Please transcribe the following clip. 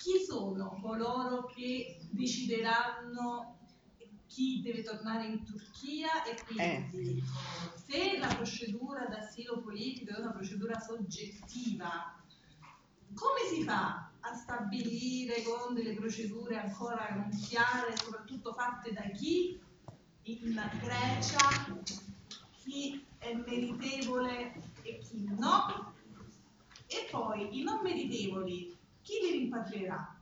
chi sono coloro che decideranno chi deve tornare in Turchia e quindi se la procedura d'asilo politico è una procedura soggettiva, come si fa a stabilire con delle procedure ancora non chiare, soprattutto fatte da chi in Grecia, chi è meritevole e chi no? E poi i non meritevoli, chi li rimpatrierà?